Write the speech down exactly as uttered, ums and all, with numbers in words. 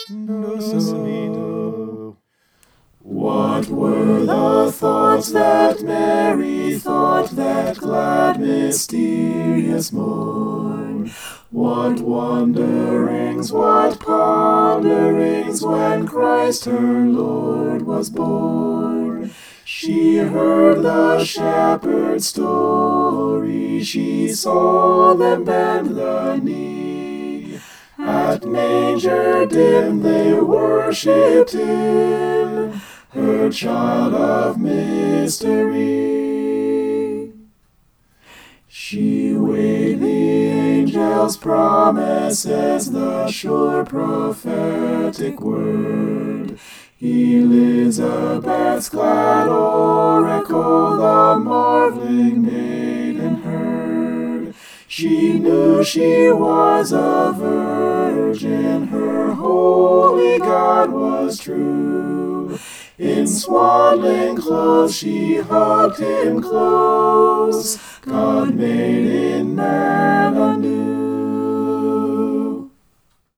Do-so-me-do. What were the thoughts that Mary thought that glad mysterious morn? What wonderings, what ponderings, when Christ her Lord was born? She heard the shepherd's story, she saw them bend the knee. At manger dim they worshipped Him, her child of mystery. She weighed the angel's promises, the sure prophetic word. Elizabeth's glad oracle, the marveling maiden heard. She knew she was a virgin, her holy God was true. In swaddling clothes she hugged Him close, God made in